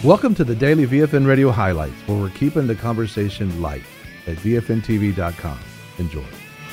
Welcome to the Daily VFN Radio Highlights, where we're keeping the conversation light at VFNTV.com. Enjoy.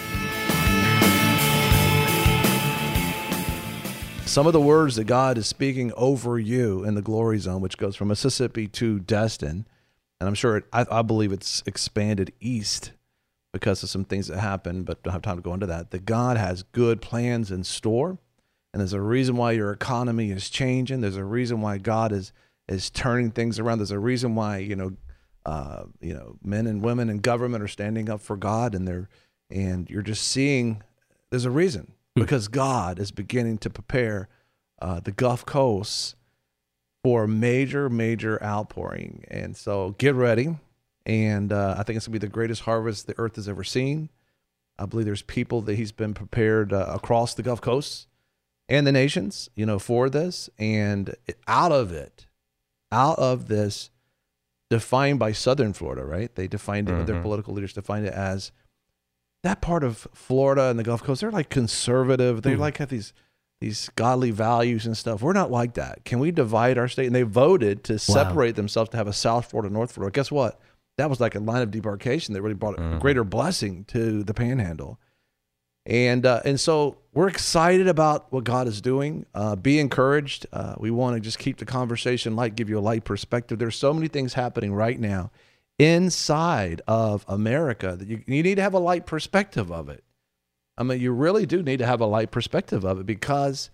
Some of the words that God is speaking over you in the glory zone, which goes from Mississippi to Destin, and I'm sure I believe it's expanded east because of some things that happened, but don't have time to go into that. That God has good plans in store, and there's a reason why your economy is changing. There's a reason why God is turning things around. There's a reason why men and women in government are standing up for God, and you're just seeing there's a reason, because God is beginning to prepare the Gulf Coast for a major outpouring. And so get ready. And I think it's going to be the greatest harvest the earth has ever seen. I believe there's people that he's been prepared across the Gulf Coast and the nations, for this. And out of this, defined by Southern Florida, right? They defined it, their political leaders defined it as that part of Florida and the Gulf Coast. They're like conservative. They have these godly values and stuff. We're not like that. Can we divide our state? And they voted to separate themselves to have a South Florida, North Florida. Guess what? That was like a line of demarcation that really brought a greater blessing to the Panhandle. And so we're excited about what God is doing. Be encouraged. We want to just keep the conversation light, give you a light perspective. There's so many things happening right now inside of America that you need to have a light perspective of it. I mean, you really do need to have a light perspective of it, because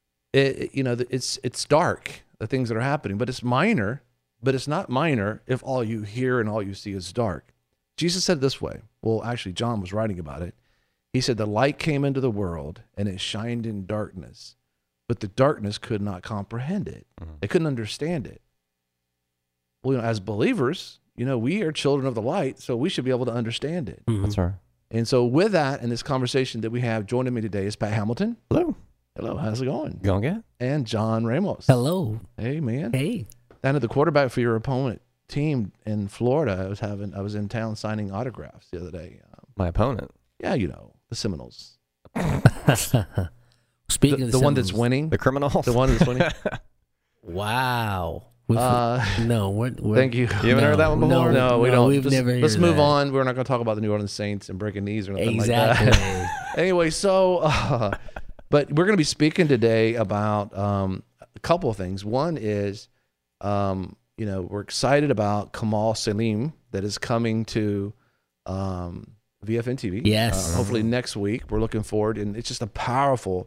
it's dark, the things that are happening, but it's minor. But it's not minor if all you hear and all you see is dark. Jesus said it this way. Well, actually, John was writing about it. He said, the light came into the world and it shined in darkness, but the darkness could not comprehend it. They couldn't understand it. Well, as believers, we are children of the light, so we should be able to understand it. That's right. And so with that, in this conversation that we have, joining me today is Pat Hamilton. Hello. Hello, how's it going? Going good. And John Ramos. Hello. Hey, man. Hey. Down at the quarterback for your opponent team in Florida, I was in town signing autographs the other day. My opponent? Yeah, the Seminoles. Speaking of the one that's winning. The Criminals? The one that's winning. Wow. No, we're thank you. You haven't heard that one before? No, we don't. Let's move that. on. We're not going to talk about the New Orleans Saints and breaking knees or nothing like Exactly. that. Anyway, so, but we're going to be speaking today about a couple of things. One is, we're excited about Kamal Salim that is coming to VFN TV. Yes. Hopefully next week. We're looking forward, and it's just a powerful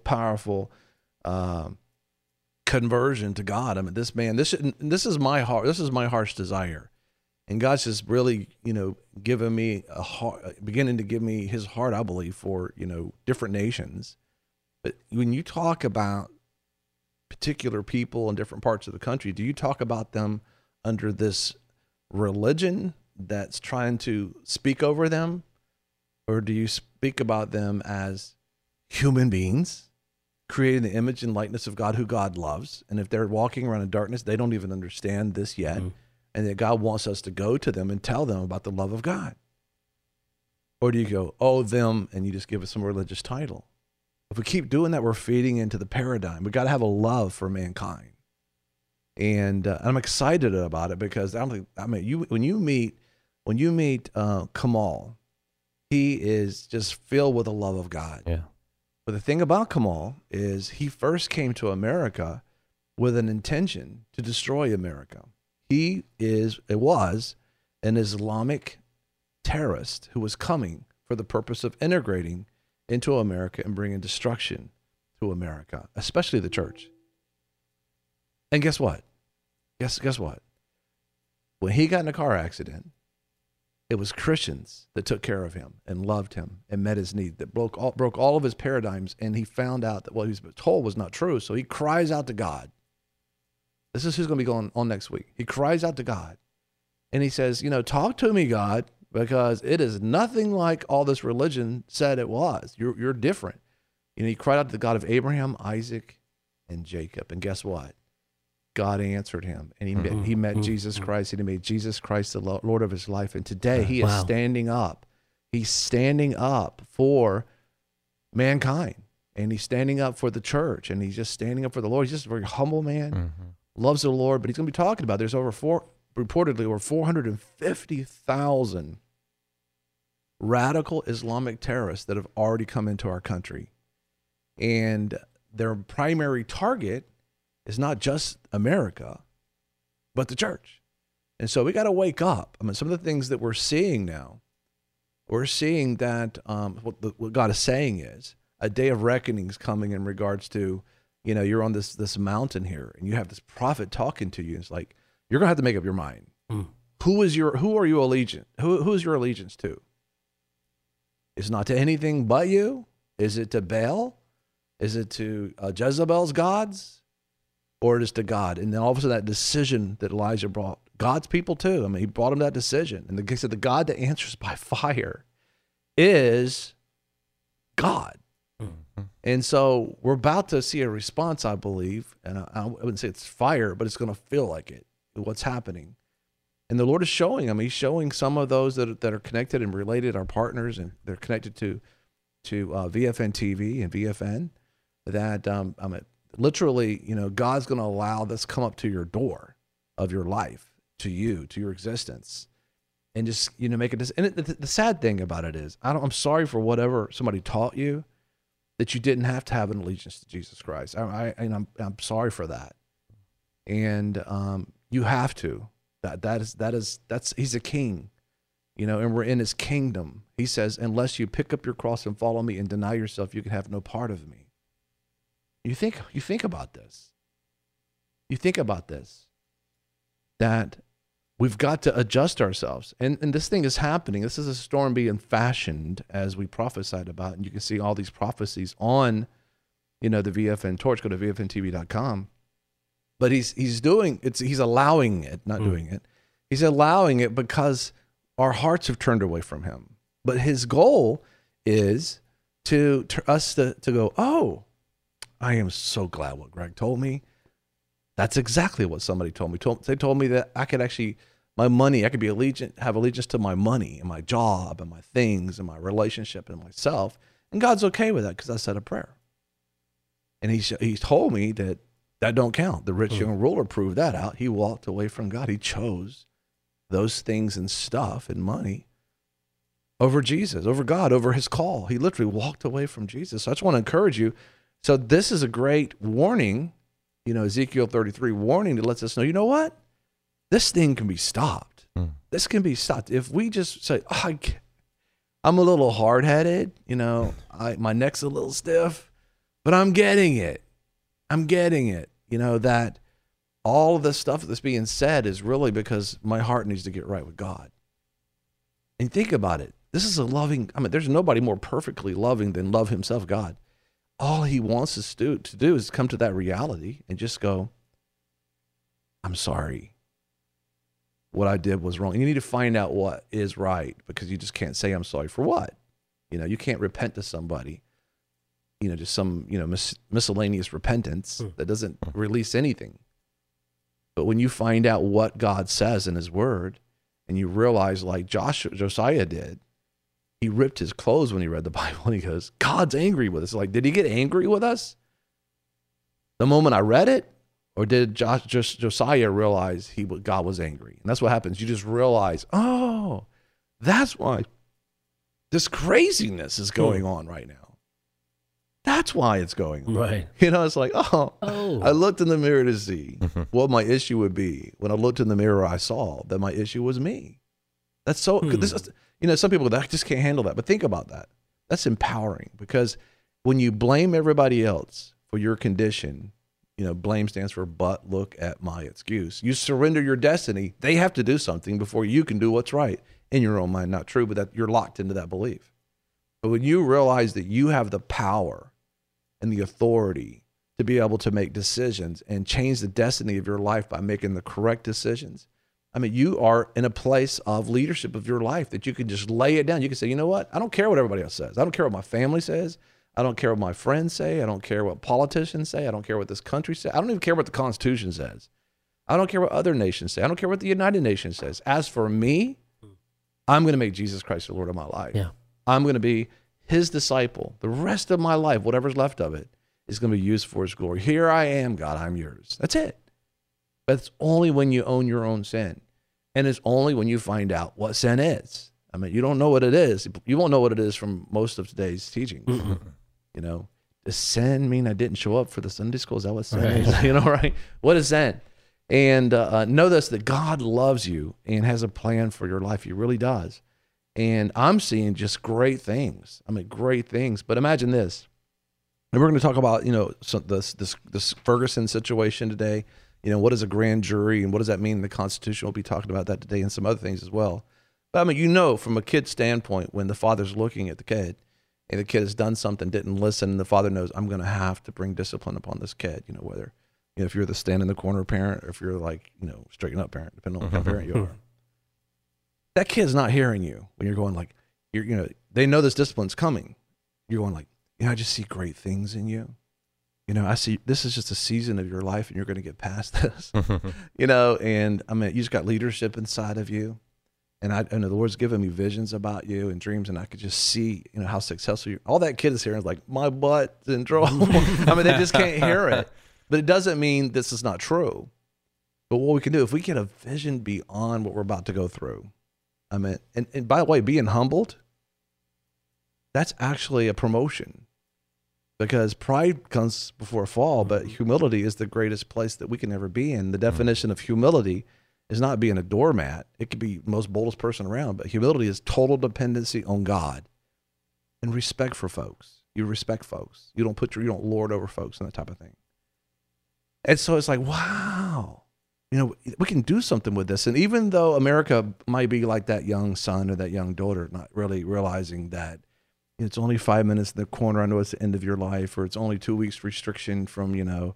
conversion to God. I mean, this man, this is my heart. This is my heart's desire, and God's just really, giving me beginning to give me His heart, I believe, for different nations. But when you talk about particular people in different parts of the country, do you talk about them under this religion that's trying to speak over them, or do you speak about them as human beings created in the image and likeness of God, who God loves? And if they're walking around in darkness, they don't even understand this yet, and that God wants us to go to them and tell them about the love of God? Or do you go, oh, them, and you just give us some religious title? If we keep doing that, we're feeding into the paradigm. We got to have a love for mankind, and I'm excited about it, because when you meet Kamal, he is just filled with the love of God. Yeah. But the thing about Kamal is he first came to America with an intention to destroy America. It was an Islamic terrorist who was coming for the purpose of integrating into America and bringing destruction to America, especially the church. And guess what? Guess what? When he got in a car accident, it was Christians that took care of him and loved him and met his need, that broke all of his paradigms, and he found out that what he was told was not true. So he cries out to God. This is who's going to be going on next week. He cries out to God, and he says, talk to me, God, because it is nothing like all this religion said it was. You're different. He cried out to the God of Abraham, Isaac, and Jacob. And guess what? God answered him, and he met Jesus Christ, and he made Jesus Christ the Lord of his life. And today he is standing up. He's standing up for mankind, and he's standing up for the church, and he's just standing up for the Lord. He's just a very humble man, loves the Lord, but he's going to be talking about there's reportedly over 450,000 radical Islamic terrorists that have already come into our country. And their primary target is not just America, but the church. And so we got to wake up. I mean, some of the things that we're seeing now, we're seeing that what God is saying is a day of reckoning is coming in regards to, you're on this mountain here and you have this prophet talking to you. It's like, you're going to have to make up your mind. Who are you allegiant? Who is your allegiance to? It's not to anything but you. Is it to Baal? Is it to Jezebel's gods? Or it is to God? And then all of a sudden that decision that Elijah brought, God's people too. I mean, he brought him that decision. And he said the God that answers by fire is God. Mm-hmm. And so we're about to see a response, I believe. And I wouldn't say it's fire, but it's going to feel like it, what's happening. And the Lord is showing them. He's showing some of those that are connected and related, our partners, and they're connected to VFN TV and VFN, that literally, God's going to allow this come up to your door of your life, to you, to your existence, and just make it. And the sad thing about it is, I'm sorry for whatever somebody taught you, that you didn't have to have an allegiance to Jesus Christ. I'm sorry for that, and you have to. That's he's a king, and we're in his kingdom. He says, unless you pick up your cross and follow me and deny yourself, you can have no part of me. You think about this. You think about this, that we've got to adjust ourselves. And this thing is happening. This is a storm being fashioned as we prophesied about. And you can see all these prophecies on, the VFN Torch. Go to VFNTV.com. But he's doing it. He's allowing it, not doing it. He's allowing it because our hearts have turned away from him. But his goal is to us to go, oh, I am so glad what Greg told me. That's exactly what somebody told me. They told me that I could actually, my money, I could have allegiance to my money and my job and my things and my relationship and myself. And God's okay with that because I said a prayer. And he told me that don't count. The rich young ruler proved that out. He walked away from God. He chose those things and stuff and money over Jesus, over God, over his call. He literally walked away from Jesus. So I just want to encourage you. So this is a great warning, Ezekiel 33 warning that lets us know, you know what? This thing can be stopped. This can be stopped. If we just say, I'm a little hard-headed, my neck's a little stiff, but I'm getting it. That all of the stuff that's being said is really because my heart needs to get right with God. And think about it. This is there's nobody more perfectly loving than love himself, God. All he wants us to do is come to that reality and just go, I'm sorry. What I did was wrong. And you need to find out what is right, because you just can't say I'm sorry for what. You can't repent to somebody. Just some, miscellaneous repentance that doesn't release anything. But when you find out what God says in his word, and you realize, like Josiah did, he ripped his clothes when he read the Bible, and he goes, God's angry with us. Like, did he get angry with us the moment I read it? Or did Josiah realize God was angry? And that's what happens. You just realize, oh, that's why this craziness is going on right now. That's why it's going on. Right. It's like, I looked in the mirror to see what my issue would be. When I looked in the mirror, I saw that my issue was me. That's so, some people go, I just can't handle that. But think about that. That's empowering, because when you blame everybody else for your condition, blame stands for but look at my excuse. You surrender your destiny. They have to do something before you can do what's right in your own mind. Not true, but that you're locked into that belief. But when you realize that you have the power and the authority to be able to make decisions and change the destiny of your life by making the correct decisions, you are in a place of leadership of your life that you can just lay it down. You can say, you know what? I don't care what everybody else says. I don't care what my family says. I don't care what my friends say. I don't care what politicians say. I don't care what this country says. I don't even care what the Constitution says. I don't care what other nations say. I don't care what the United Nations says. As for me, I'm going to make Jesus Christ the Lord of my life. Yeah. I'm going to be his disciple. The rest of my life, whatever's left of it, is going to be used for his glory. Here I am, God, I'm yours. That's it. But it's only when you own your own sin. And it's only when you find out what sin is. I mean, you don't know what it is. You won't know what it is from most of today's teaching. You know, does sin mean I didn't show up for the Sunday school? Is that what sin is? You know, right? What is sin? And know this, that God loves you and has a plan for your life. He really does. And I'm seeing just great things. I mean, great things. But imagine this. And we're going to talk about, you know, this Ferguson situation today. You know, what is a grand jury and what does that mean in the Constitution? We'll be talking about that today and some other things as well. But I mean, you know, from a kid's standpoint, when the father's looking at the kid and the kid has done something, didn't listen, and the father knows, I'm going to have to bring discipline upon this kid, you know, whether, you know, if you're the stand in the corner parent or if you're like, you know, straighten up parent, depending on what kind of parent you are. That kid's not hearing you when you're going like, you know, they know this discipline's coming. You're going like, you know, I just see great things in you. You know, I see this is just a season of your life and you're going to get past this, you know, and I mean, you just got leadership inside of you. And I know the Lord's given me visions about you and dreams, and I could just see, you know, how successful you are. All that kid is hearing is like, my butt's in trouble. I mean, they just can't hear it. But it doesn't mean this is not true. But what we can do, if we get a vision beyond what we're about to go through, I mean, and by the way, being humbled, that's actually a promotion. Because pride comes before a fall, but humility is the greatest place that we can ever be in. The definition of humility is not being a doormat. It could be the most boldest person around, but humility is total dependency on God and respect for folks. You respect folks. You don't lord over folks and that type of thing. And so it's like, wow, you know, we can do something with this. And even though America might be like that young son or that young daughter, not really realizing that it's only 5 minutes in the corner, I know it's the end of your life, or it's only 2 weeks restriction from,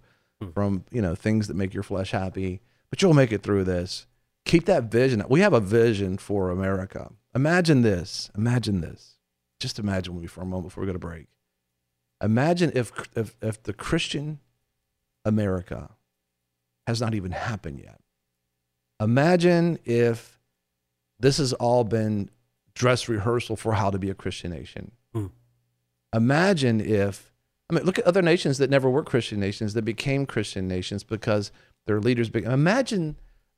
things that make your flesh happy, but you'll make it through this. Keep that vision. We have a vision for America. Imagine this. Just imagine with me for a moment before we go to break. Imagine if the Christian America has not even happened yet. Imagine if this has all been dress rehearsal for how to be a Christian nation. Imagine if, look at other nations that never were Christian nations that became Christian nations because their leaders became. Imagine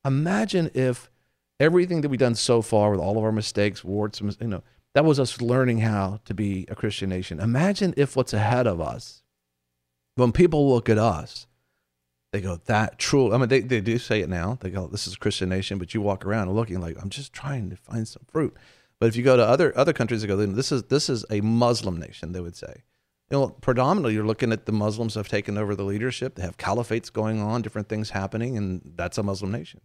if everything that we've done so far with all of our mistakes, warts, that was us learning how to be a Christian nation. Imagine if what's ahead of us, when people look at us, they go, that true. They do say it now. They go, this is a Christian nation, but you walk around looking like, I'm just trying to find some fruit. But if you go to other countries, they go, this is a Muslim nation, they would say. Predominantly, you're looking at the Muslims have taken over the leadership. They have caliphates going on, different things happening, and that's a Muslim nation.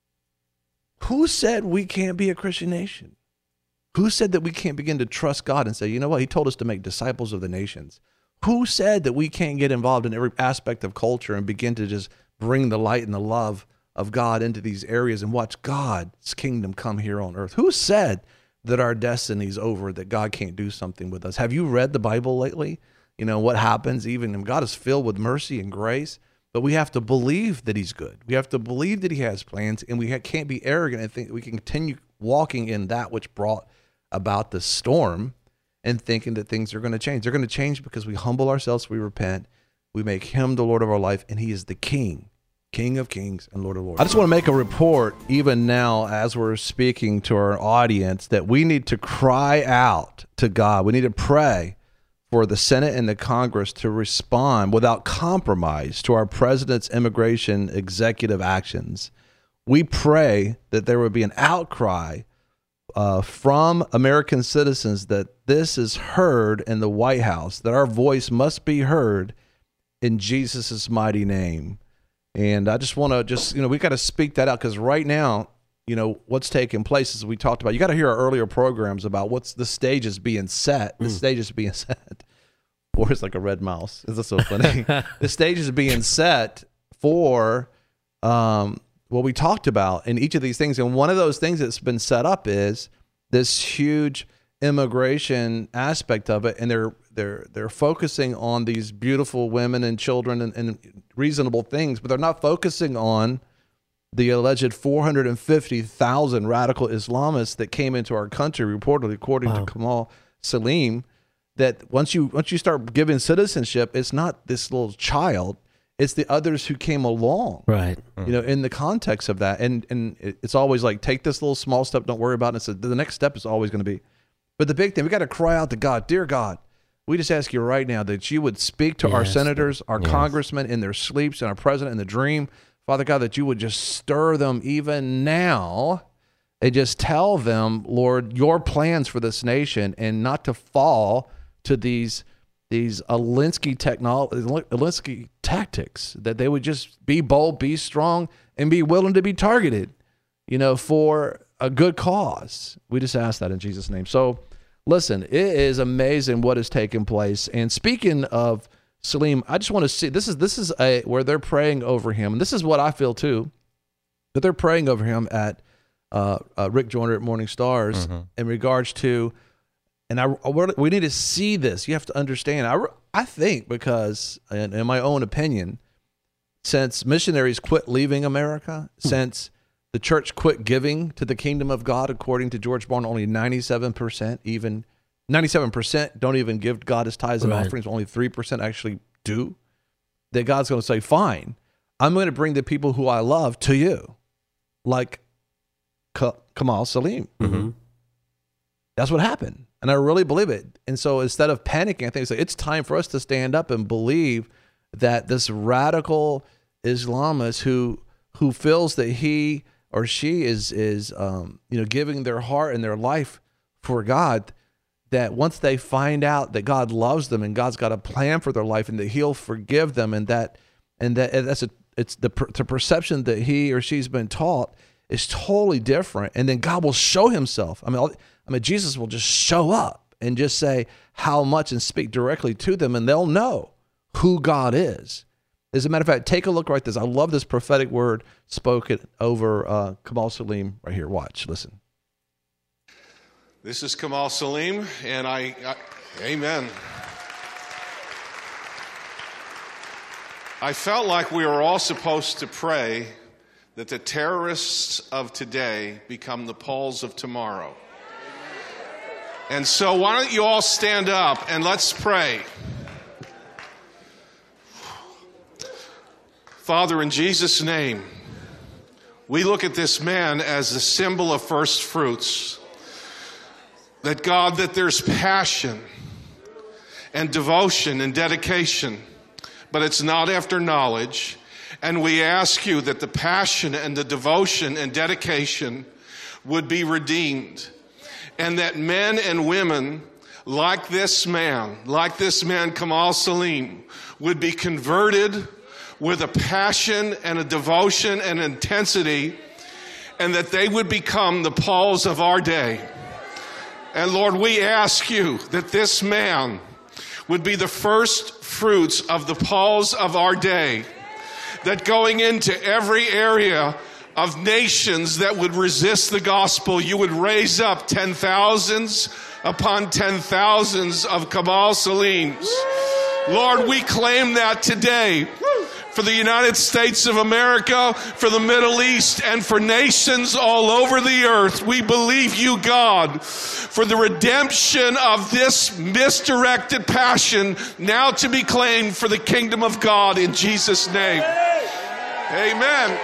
Who said we can't be a Christian nation? Who said that we can't begin to trust God and say, you know what, he told us to make disciples of the nations? Who said that we can't get involved in every aspect of culture and begin to just bring the light and the love of God into these areas and watch God's kingdom come here on earth? Who said that our destiny's over, that God can't do something with us? Have you read the Bible lately? You know, what happens even, God is filled with mercy and grace, but we have to believe that he's good. We have to believe that he has plans, and we can't be arrogant and think we can continue walking in that which brought about the storm and thinking that things are going to change. They're going to change because we humble ourselves, we repent, we make him the Lord of our life, and he is the King of kings and Lord of lords. I just want to make a report, even now as we're speaking to our audience, that we need to cry out to God. We need to pray for the Senate and the Congress to respond without compromise to our president's immigration executive actions. We pray that there would be an outcry from American citizens that this is heard in the White House, that our voice must be heard in Jesus' mighty name. And I just want to we got to speak that out, because right now, what's taking place, as we talked about, you got to hear our earlier programs about what's the stage is being set. The stage is being set. Or it's like a red mouse. Is this so funny? The stage is being set for what we talked about in each of these things. And one of those things that's been set up is this huge immigration aspect of it, and they're focusing on these beautiful women and children and reasonable things, but they're not focusing on the alleged 450,000 radical Islamists that came into our country, reportedly, according to Kamal Salim. That once you start giving citizenship, it's not this little child, It's the others who came along. Right. You know, in the context of that. And it's always like, take this little small step, don't worry about it. So the next step is always going to be. But the big thing, we got to cry out to God, dear God, we just ask you right now that you would speak to our senators, our congressmen in their sleeps, and our president in the dream. Father God, that you would just stir them even now and just tell them, Lord, your plans for this nation, and not to fall to these Alinsky tactics, that they would just be bold, be strong, and be willing to be targeted, you know, for a good cause. We just ask that in Jesus' name. So listen, it is amazing what has taken place. And speaking of Salim, I just want to see, this is where they're praying over him. And this is what I feel too, that they're praying over him at Rick Joyner at Morning Stars in regards to, and we need to see this. You have to understand. I think because, in my own opinion, since missionaries quit leaving America, since the church quit giving to the kingdom of God, according to George Barna, only 97% don't even give God his tithes and offerings. Only 3% actually do. That God's going to say, fine, I'm going to bring the people who I love to you, like Kamal Salim. That's what happened. And I really believe it. And so instead of panicking, I think it's time for us to stand up and believe that this radical Islamist who feels that he or she is giving their heart and their life for God, that once they find out that God loves them and God's got a plan for their life and that he'll forgive them, and it's the perception that he or she's been taught is totally different. And then God will show himself. I mean, Jesus will just show up and just say how much and speak directly to them, and they'll know who God is. As a matter of fact, take a look right this. I love this prophetic word spoken over Kamal Salim right here. Watch, listen. This is Kamal Salim, and amen. I felt like we were all supposed to pray that the terrorists of today become the Pauls of tomorrow. And so why don't you all stand up and let's pray. Father, in Jesus' name, we look at this man as the symbol of first fruits. That God, that there's passion and devotion and dedication, but it's not after knowledge. And we ask you that the passion and the devotion and dedication would be redeemed. And that men and women like this man Kamal Salim, would be converted with a passion and a devotion and intensity, and that they would become the Pauls of our day. And Lord, we ask you that this man would be the first fruits of the Pauls of our day, that going into every area of nations that would resist the gospel, you would raise up 10,000s upon 10,000s of Kamal Salims. Lord, we claim that today for the United States of America, for the Middle East, and for nations all over the earth. We believe you, God, for the redemption of this misdirected passion, now to be claimed for the kingdom of God in Jesus' name. Amen.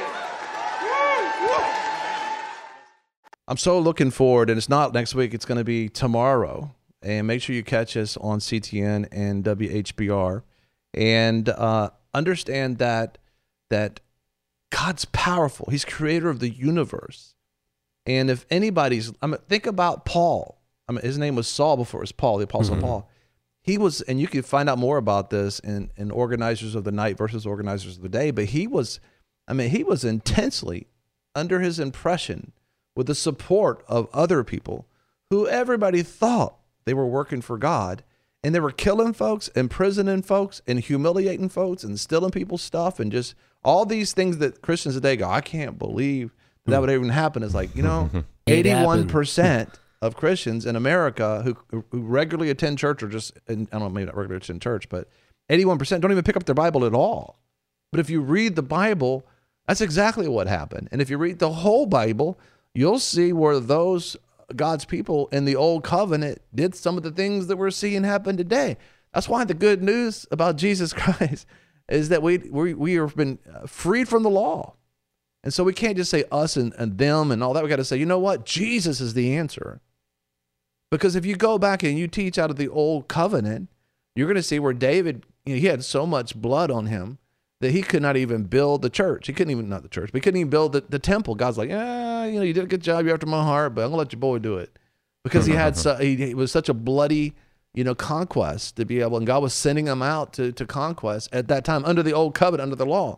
I'm so looking forward, and it's not next week, it's going to be tomorrow. And make sure you catch us on CTN and WHBR. And understand that God's powerful. He's creator of the universe. And if anybody's, think about Paul. His name was Saul before it was Paul, the Apostle Paul. He was, and you can find out more about this in Organizers of the Night versus Organizers of the Day, but he was intensely under his impression with the support of other people who everybody thought they were working for God. And they were killing folks, imprisoning folks, and humiliating folks, and stealing people's stuff, and just all these things that Christians today go, I can't believe that would even happen. It's like, 81% of Christians in America who regularly attend church, or just, and I don't know, maybe not regularly attend church, but 81% don't even pick up their Bible at all. But if you read the Bible, that's exactly what happened. And if you read the whole Bible, you'll see where those God's people in the old covenant did some of the things that we're seeing happen today. That's why the good news about Jesus Christ is that we have been freed from the law. And so we can't just say us and them and all that. We got to say, you know what? Jesus is the answer. Because if you go back and you teach out of the old covenant, you're going to see where David, he had so much blood on him that he could not even build the church. He couldn't even, not the church, but he couldn't even build the temple. God's like, you did a good job. You're after my heart, but I'm going to let your boy do it. Because he had, he was such a bloody, conquest to be able, and God was sending him out to conquest at that time under the old covenant, under the law.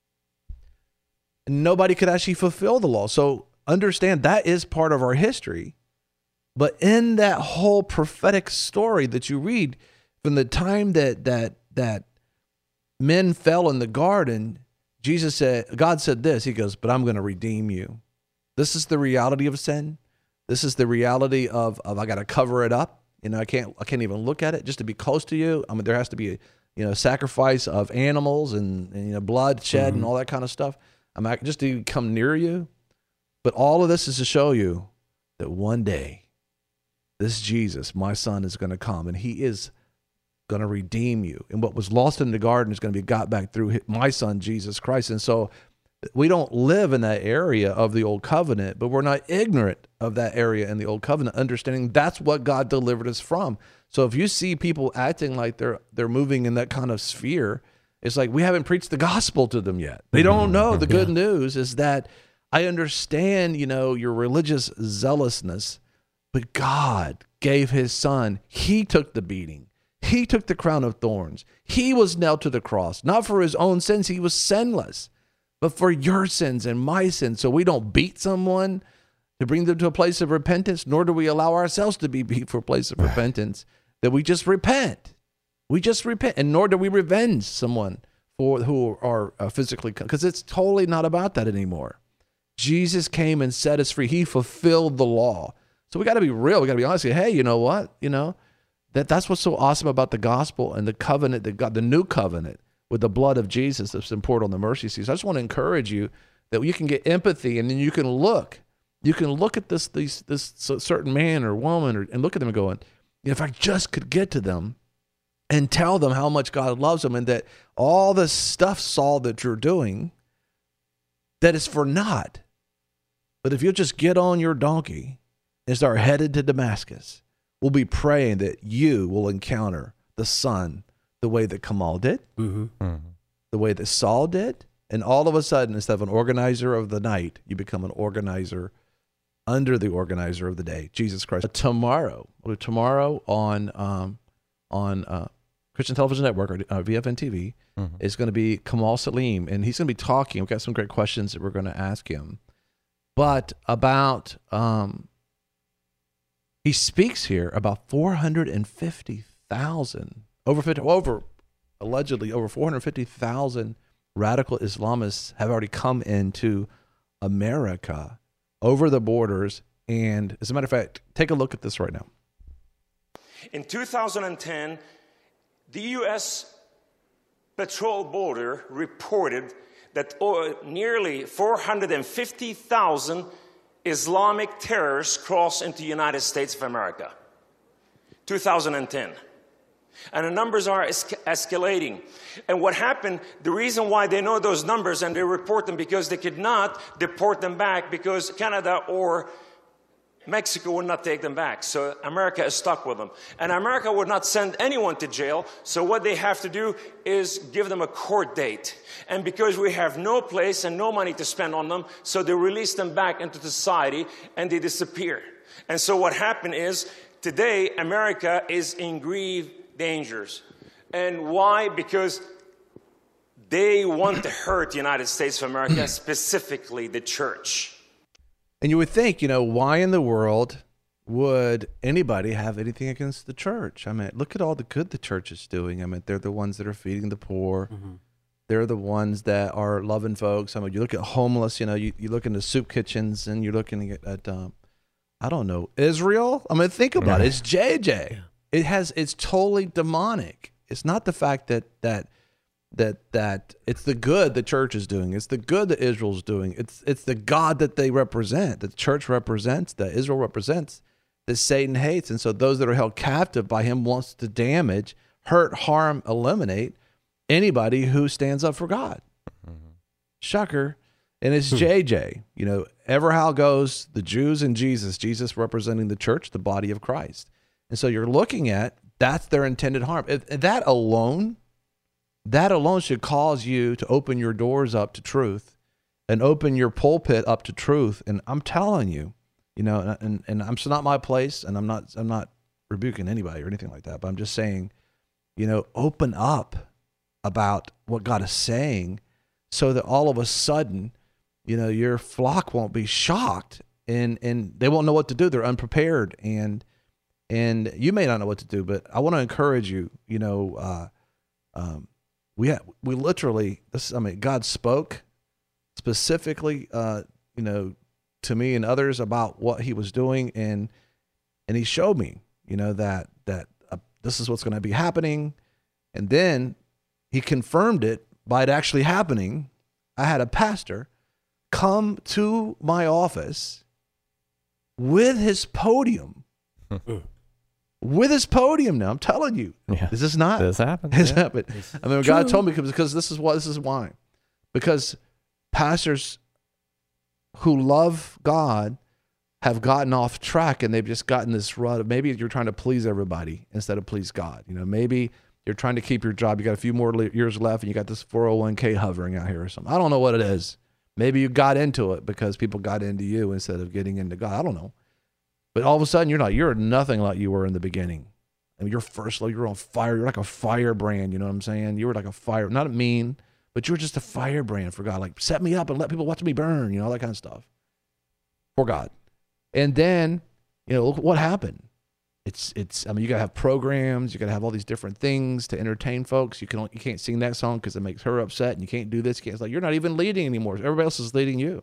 And nobody could actually fulfill the law. So understand that is part of our history. But in that whole prophetic story that you read, from the time that men fell in the garden, God said this, he goes, but I'm going to redeem you. This is the reality of sin. This is the reality of I got to cover it up. I can't even look at it just to be close to you. I mean, there has to be a sacrifice of animals and blood shed and all that kind of stuff. Just to come near you. But all of this is to show you that one day, this Jesus, my son, is going to come, and he is going to redeem you. And what was lost in the garden is going to be got back through my son, Jesus Christ. And so we don't live in that area of the old covenant, but we're not ignorant of that area in the old covenant, understanding that's what God delivered us from. So if you see people acting like they're moving in that kind of sphere, it's like we haven't preached the gospel to them yet. They don't know. The good news is that I understand, your religious zealousness, but God gave his son. He took the beating. He took the crown of thorns. He was nailed to the cross, not for his own sins. He was sinless, but for your sins and my sins. So we don't beat someone to bring them to a place of repentance, nor do we allow ourselves to be beat for a place of repentance, that we just repent. We just repent, and nor do we revenge someone who are physically, because it's totally not about that anymore. Jesus came and set us free. He fulfilled the law. So we got to be real. We got to be honest. Hey, you know what? That's what's so awesome about the gospel and the covenant that God, the new covenant with the blood of Jesus that's been poured on the mercy seat. So I just want to encourage you that you can get empathy, and then you can look at this certain man or woman and look at them and going, if I just could get to them and tell them how much God loves them, and that all the stuff, Saul, that you're doing, that is for naught. But if you'll just get on your donkey and start headed to Damascus, we'll be praying that you will encounter the Son the way that Kamal did, the way that Saul did, and all of a sudden, instead of an organizer of the night, you become an organizer under the organizer of the day, Jesus Christ. Tomorrow on Christian Television Network, or VFN TV, is going to be Kamal Salim, and he's going to be talking. We've got some great questions that we're going to ask him. But about, he speaks here about 450,000, allegedly over 450,000 radical Islamists have already come into America over the borders. And as a matter of fact, take a look at this right now. In 2010, the U.S. Patrol Border reported that nearly 450,000 Islamic terrorists crossed into the United States of America. 2010. And the numbers are escalating. And what happened, the reason why they know those numbers and they report them, because they could not deport them back because Canada or Mexico would not take them back. So America is stuck with them. And America would not send anyone to jail. So what they have to do is give them a court date. And because we have no place and no money to spend on them, so they release them back into society and they disappear. And so what happened is, today America is in grave dangers. And why? Because they want to hurt the United States of America, specifically the church. And you would think, why in the world would anybody have anything against the church? I mean, look at all the good the church is doing. I mean, they're the ones that are feeding the poor. They're the ones that are loving folks. I mean, you look at homeless, you look into soup kitchens, and you're looking at I don't know, Israel. I mean, think about it. It's JJ. Yeah. It's totally demonic. It's not the fact that it's the good the church is doing. It's the good that Israel's doing. It's the God that they represent, that the church represents, that Israel represents, that Satan hates. And so those that are held captive by him wants to damage, hurt, harm, eliminate. anybody who stands up for God. Shocker. And it's JJ. You know, ever how it goes, the Jews and Jesus representing the church, the body of Christ. And so you're looking at, that's their intended harm. That alone should cause you to open your doors up to truth and open your pulpit up to truth. And I'm telling you, you know, and it's not my place, and I'm not rebuking anybody or anything like that, but I'm just saying, you know, open up about what God is saying so that all of a sudden, you know, your flock won't be shocked and they won't know what to do. They're unprepared, and you may not know what to do, but I want to encourage you, you know, we literally, God spoke specifically, you know, to me and others about what he was doing. And he showed me, you know, that this is what's going to be happening. And then he confirmed it by it actually happening. I had a pastor come to my office with his podium. With his podium now, I'm telling you. Yeah. This is not. This happened. This yeah. happened. I mean, God told me because this is why. Because pastors who love God have gotten off track, and they've just gotten this rut of, maybe you're trying to please everybody instead of please God. You know, maybe you're trying to keep your job. You got a few more years left, and you got this 401k hovering out here or something. I don't know what it is. Maybe you got into it because people got into you instead of getting into God. I don't know. But all of a sudden, you're nothing like you were in the beginning. I mean, you're on fire. You're like a firebrand. You know what I'm saying? You were like a fire, not mean, but you were just a firebrand for God. Like, set me up and let people watch me burn. You know, all that kind of stuff for God. And then, you know, look what happened. I mean, you gotta have programs. You gotta have all these different things to entertain folks. You can't sing that song because it makes her upset, and you can't do this. It's like you're not even leading anymore. Everybody else is leading you.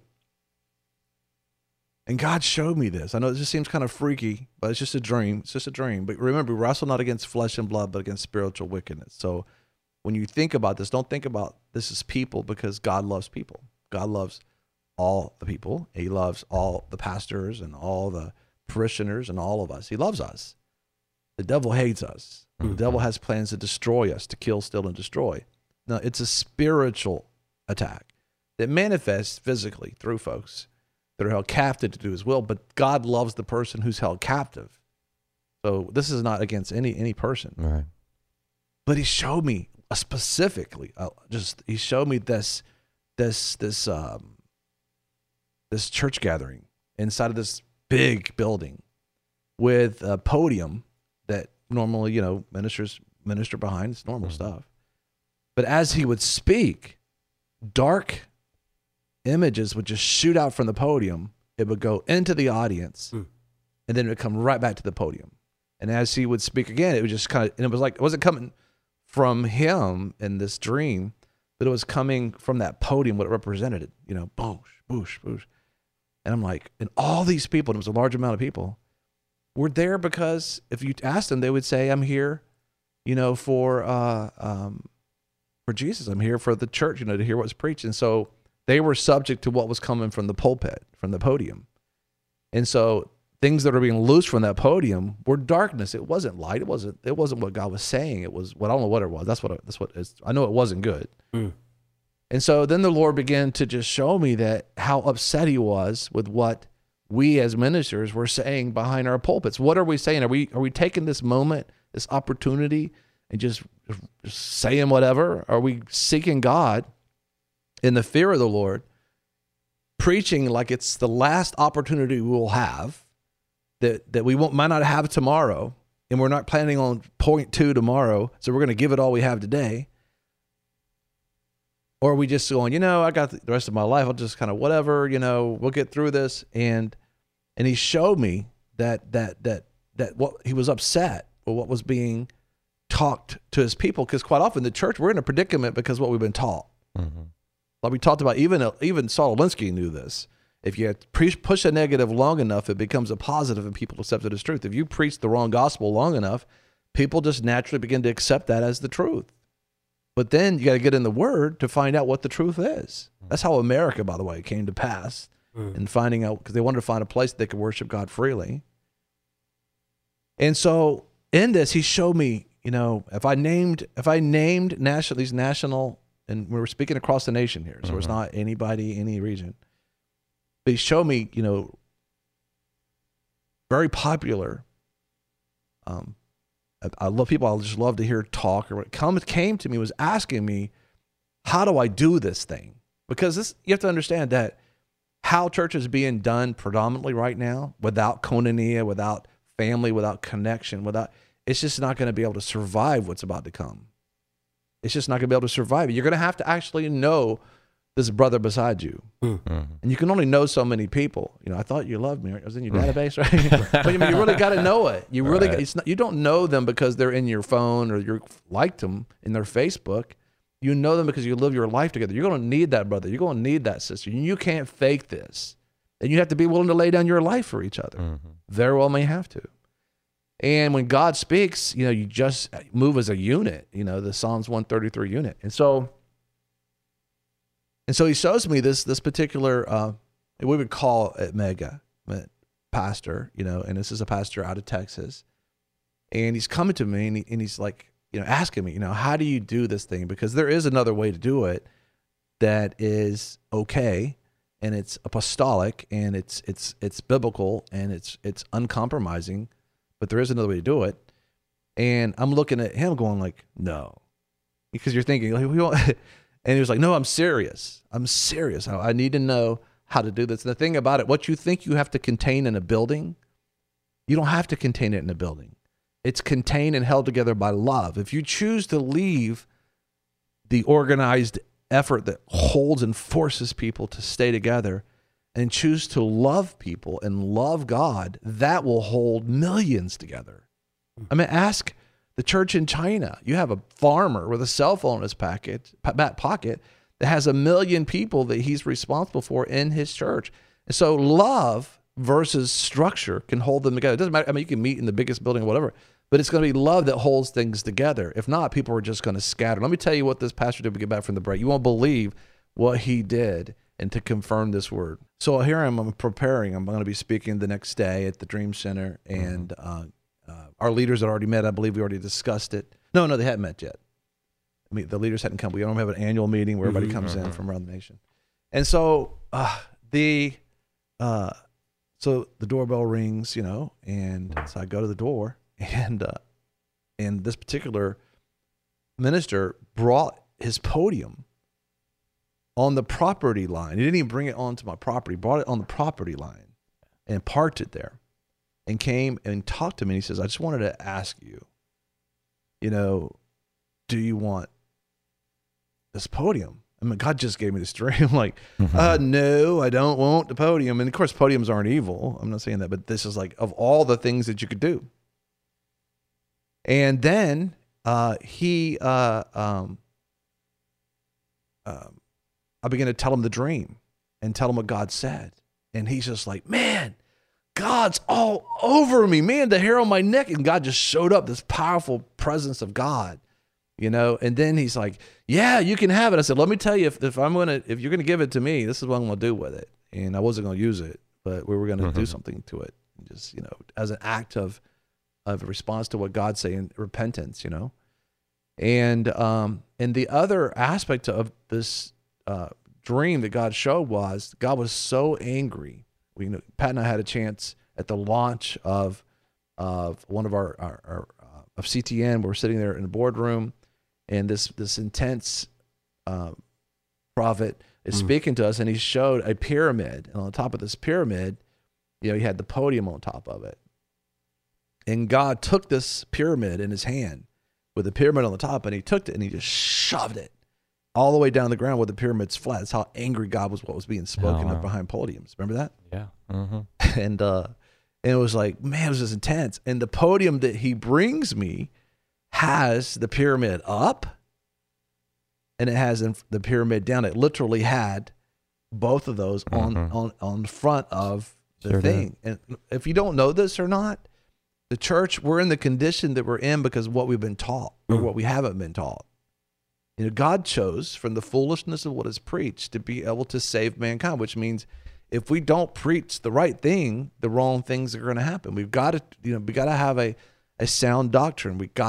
And God showed me this. I know it just seems kind of freaky, but it's just a dream. It's just a dream. But remember, we wrestle not against flesh and blood, but against spiritual wickedness. So when you think about this, don't think about this as people, because God loves people. God loves all the people. He loves all the pastors and all the parishioners and all of us. He loves us. The devil hates us. The devil has plans to destroy us, to kill, steal, and destroy. Now, it's a spiritual attack that manifests physically through folks that are held captive to do his will, but God loves the person who's held captive. So this is not against any person. Right. But he showed me specifically, he showed me this church gathering inside of this big building with a podium that normally, you know, minister behind. It's normal stuff. But as he would speak, dark images would just shoot out from the podium. It would go into the audience, and then it would come right back to the podium. And as he would speak again, it would just kind of, and it was like, it wasn't coming from him in this dream, but it was coming from that podium, what it represented, you know, boosh, boosh, boosh. And I'm like, and all these people, and it was a large amount of people, were there because if you asked them, they would say, I'm here, you know, for Jesus. I'm here for the church, you know, to hear what's preached. And so they were subject to what was coming from the pulpit, from the podium. And so things that are being loosed from that podium were darkness. It wasn't light. It wasn't what God was saying. It was what, I don't know what it was. That's what I know it wasn't good. And so then the Lord began to just show me that how upset he was with what we as ministers were saying behind our pulpits. What are we saying? Are we taking this moment, this opportunity, and just saying whatever? Are we seeking God in the fear of the Lord, preaching like it's the last opportunity we will have, that we might not have tomorrow, and we're not planning on point 2 tomorrow, so we're going to give it all we have today? Or are we just going, you know, I got the rest of my life, I'll just kind of whatever, you know, we'll get through this. And he showed me that what he was upset with what was being talked to his people, because quite often the church, we're in a predicament because of what we've been taught. Like we talked about, even Saul Alinsky knew this. If you push a negative long enough, it becomes a positive and people accept it as truth. If you preach the wrong gospel long enough, people just naturally begin to accept that as the truth. But then you got to get in the Word to find out what the truth is. That's how America, by the way, came to pass, in finding out, because they wanted to find a place they could worship God freely. And so in this, he showed me, you know, if I named these national, and we're speaking across the nation here, so it's not anybody, any region. They show me, you know, very popular. I love people. I just love to hear talk. Or what came to me was asking me, how do I do this thing? Because this, you have to understand that how church is being done predominantly right now, without koinonia, without family, without connection, it's just not going to be able to survive what's about to come. It's just not going to be able to survive. You're going to have to actually know this brother beside you. And you can only know so many people. You know, I thought you loved me. Right? I was in your database, right? But I mean, you really got to know it. You really, you don't know them because they're in your phone or you liked them in their Facebook. You know them because you live your life together. You're going to need that brother. You're going to need that sister. You can't fake this. And you have to be willing to lay down your life for each other. Very well may have to. And when God speaks, you know, you just move as a unit, you know, the Psalms 133 unit. And so he shows me this particular, we would call it mega pastor, you know, and this is a pastor out of Texas. And he's coming to me and he's like, you know, asking me, you know, how do you do this thing? Because there is another way to do it that is okay, and it's apostolic, and it's biblical, and it's uncompromising, but there is another way to do it. And I'm looking at him going like, no, because you're thinking, like, we don't. And he was like, no, I'm serious. I need to know how to do this. And the thing about it, what you think you have to contain in a building, you don't have to contain it in a building. It's contained and held together by love. If you choose to leave the organized effort that holds and forces people to stay together and choose to love people and love God, that will hold millions together. I mean, ask the church in China. You have a farmer with a cell phone in his back pocket that has 1 million people that he's responsible for in his church. And so love versus structure can hold them together. It doesn't matter. I mean, you can meet in the biggest building or whatever, but it's going to be love that holds things together. If not, people are just going to scatter. Let me tell you what this pastor did when we get back from the break. You won't believe what he did, and to confirm this word. So here I'm preparing. I'm going to be speaking the next day at the Dream Center, and our leaders had already met. I believe we already discussed it. No, they hadn't met yet. I mean, the leaders hadn't come. We don't have an annual meeting where everybody comes in from around the nation. And so the doorbell rings, you know, and so I go to the door, and this particular minister brought his podium on the property line. He didn't even bring it onto my property. He brought it on the property line and parked it there, and came and talked to me. And he says, I just wanted to ask you, you know, do you want this podium? I mean, God just gave me this dream. I'm like, no, I don't want the podium. And of course, podiums aren't evil. I'm not saying that, but this is like, of all the things that you could do. And then I began to tell him the dream and tell him what God said. And he's just like, man, God's all over me, man, the hair on my neck. And God just showed up, this powerful presence of God, you know? And then he's like, yeah, you can have it. I said, let me tell you, if you're going to give it to me, this is what I'm going to do with it. And I wasn't going to use it, but we were going to do something to it. Just, you know, as an act of response to what God's saying, repentance, you know? And the other aspect of this dream that God showed was, God was so angry. Pat and I had a chance at the launch of one of our of CTN. We're sitting there in the boardroom, and this intense prophet is speaking to us, and he showed a pyramid, and on top of this pyramid, you know, he had the podium on top of it. And God took this pyramid in his hand with the pyramid on the top, and he took it and he just shoved it all the way down the ground where the pyramid's flat. That's how angry God was what was being spoken of behind podiums. Remember that? Yeah. And it was like, man, it was just intense. And the podium that he brings me has the pyramid up, and it has the pyramid down. It literally had both of those on the front of the thing. And if you don't know this or not, the church, we're in the condition that we're in because of what we've been taught or what we haven't been taught. You know, God chose from the foolishness of what is preached to be able to save mankind, which means if we don't preach the right thing, the wrong things are going to happen. We've got to, we got to have a sound doctrine. We've got to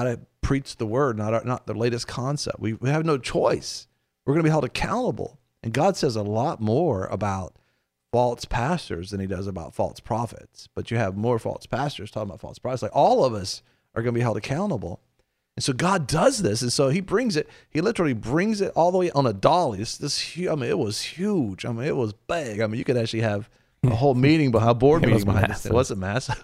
preach the word, not the latest concept. We have no choice. We're going to be held accountable. And God says a lot more about false pastors than he does about false prophets. But you have more false pastors talking about false prophets. Like all of us are going to be held accountable. And so God does this. And so he literally brings it all the way on a dolly. It was huge. I mean, it was big. I mean, you could actually have a whole meeting behind a board meeting behind this. It wasn't massive.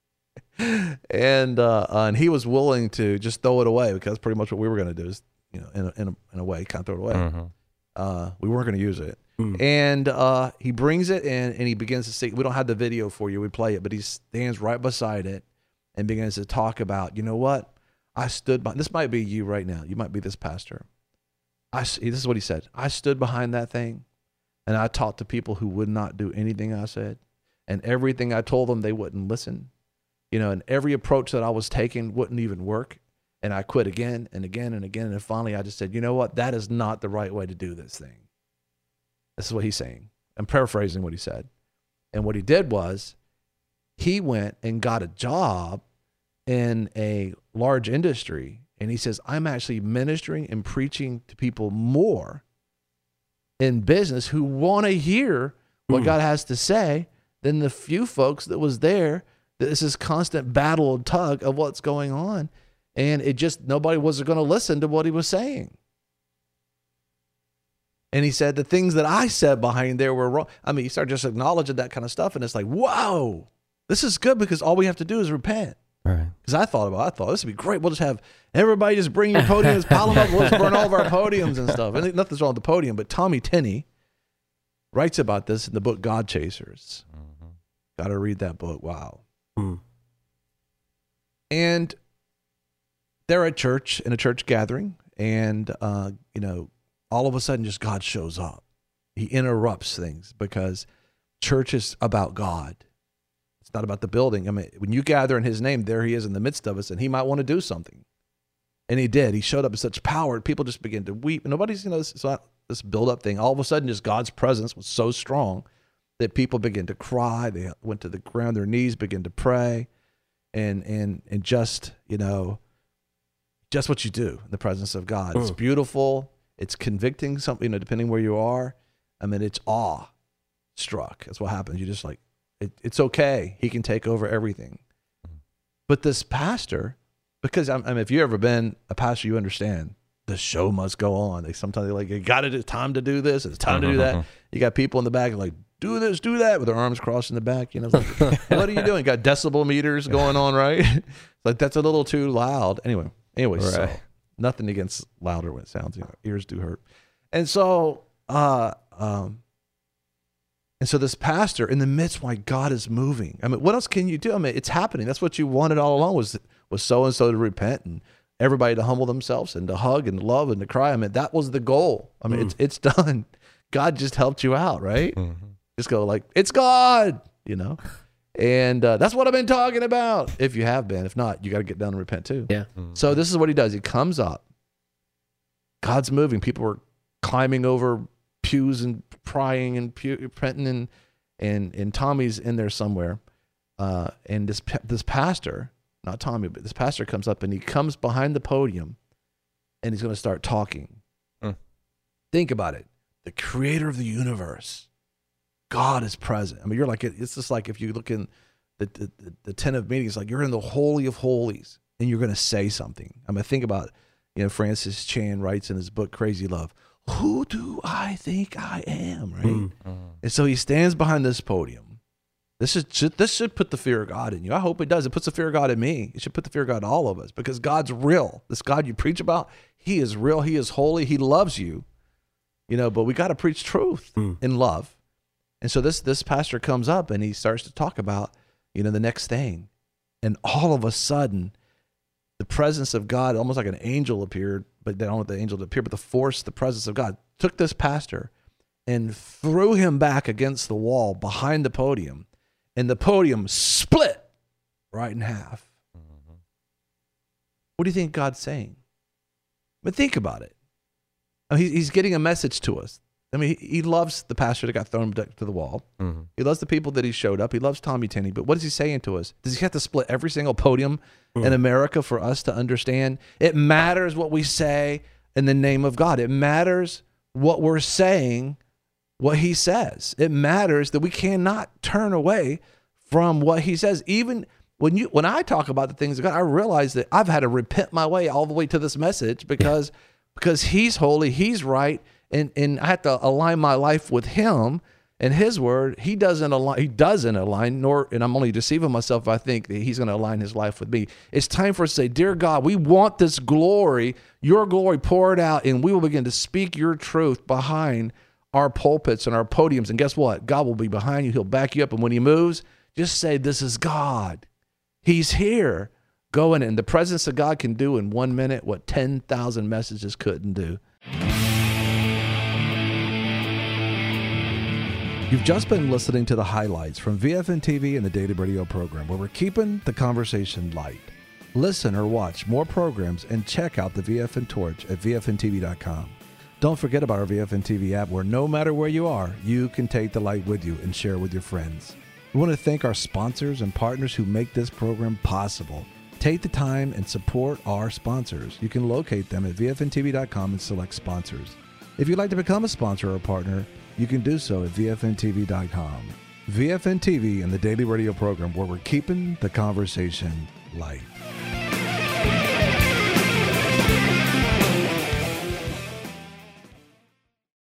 And he was willing to just throw it away, because pretty much what we were going to do is, in a way, kind of throw it away. Mm-hmm. We weren't going to use it. And he brings it in, and he begins to sing. We don't have the video for you. We play it, but he stands right beside it and begins to talk about, you know what? I stood by, this might be you right now. You might be this pastor. This is what he said. I stood behind that thing, and I talked to people who would not do anything I said, and everything I told them, they wouldn't listen. And every approach that I was taking wouldn't even work. And I quit again and again and again. And finally, I just said, you know what? That is not the right way to do this thing. This is what he's saying. I'm paraphrasing what he said. And what he did was he went and got a job in a large industry. And he says, I'm actually ministering and preaching to people more in business who want to hear what God has to say than the few folks that was there. This is constant battle and tug of what's going on. And nobody was going to listen to what he was saying. And he said, the things that I said behind there were wrong. I mean, you start just acknowledging that kind of stuff. And it's like, whoa, this is good, because all we have to do is repent. Right. Because I thought this would be great. We'll just have everybody just bring your podiums, pile them up. We'll just burn all of our podiums and stuff. And nothing's wrong with the podium. But Tommy Tenney writes about this in the book God Chasers. Mm-hmm. Got to read that book. Wow. And they're at church, in a church gathering, and all of a sudden just God shows up. He interrupts things, because church is about God. It's not about the building. I mean, when you gather in his name, there he is in the midst of us, and he might want to do something. And he did. He showed up in such power. People just began to weep. Nobody's, this build-up thing. All of a sudden, just God's presence was so strong that people began to cry. They went to the ground, their knees, began to pray, and just, just what you do in the presence of God. It's beautiful. It's convicting, something, depending where you are. I mean, it's awe-struck. That's what happens. You just it's okay. He can take over everything. But this pastor, because if you've ever been a pastor, you understand the show must go on. Sometimes they're like, it's time to do this. It's time to do that. You got people in the back like, do this, do that, with their arms crossed in the back. What are you doing? Got decibel meters going on, right? Like, that's a little too loud. Anyway, right. So nothing against louder when it sounds. Ears do hurt. And so, this pastor, in the midst while God is moving, I mean, what else can you do? I mean, it's happening. That's what you wanted all along, was so and so to repent, and everybody to humble themselves, and to hug and to love and to cry. I mean, that was the goal. I mean, it's done. God just helped you out, right? Mm-hmm. Just go like, it's God, and that's what I've been talking about. If you have been, if not, you got to get down and repent too. Yeah. Mm-hmm. So this is what he does. He comes up. God's moving. People are climbing over pews and prying and repenting, and Tommy's in there somewhere. And this pastor, not Tommy, but this pastor comes up, and he comes behind the podium, and he's going to start talking. Think about it. The creator of the universe, God is present. I mean, you're like, it's just like if you look in the tent of meetings, like you're in the Holy of Holies, and you're going to say something. I mean, think about, Francis Chan writes in his book, Crazy Love, who do I think I am, right? And so he stands behind this podium. This should put the fear of God in you. I hope it does. It puts the fear of God in me. It should put the fear of God in all of us, because God's real. This God you preach about, he is real. He is holy. He loves you, but we got to preach truth in love. And so this pastor comes up, and he starts to talk about, the next thing. And all of a sudden, the presence of God, almost like an angel appeared, but they don't want the angel to appear, but the presence of God took this pastor and threw him back against the wall behind the podium. And the podium split right in half. Mm-hmm. What do you think God's saying? But think about it. I mean, he's getting a message to us. I mean, he loves the pastor that got thrown to the wall. Mm-hmm. He loves the people that he showed up. He loves Tommy Tenney. But what is he saying to us? Does he have to split every single podium in America for us to understand? It matters what we say in the name of God. It matters what we're saying, what he says. It matters that we cannot turn away from what he says. Even when I talk about the things of God, I realize that I've had to repent my way all the way to this message because he's holy, he's right. And I have to align my life with him and his word. He doesn't align, nor, and I'm only deceiving myself if I think that he's going to align his life with me. It's time for us to say, dear God, we want this glory, your glory poured out, and we will begin to speak your truth behind our pulpits and our podiums. And guess what? God will be behind you. He'll back you up. And when he moves, just say, this is God. He's here. Go in it. And the presence of God can do in 1 minute what 10,000 messages couldn't do. You've just been listening to the highlights from VFN TV and the Daily Radio program, where we're keeping the conversation light. Listen or watch more programs and check out the VFN Torch at VFNTV.com. Don't forget about our VFN TV app, where no matter where you are, you can take the light with you and share with your friends. We want to thank our sponsors and partners who make this program possible. Take the time and support our sponsors. You can locate them at VFNTV.com and select sponsors. If you'd like to become a sponsor or partner, you can do so at VFNTV.com. VFN TV and the Daily Radio program, where we're keeping the conversation light.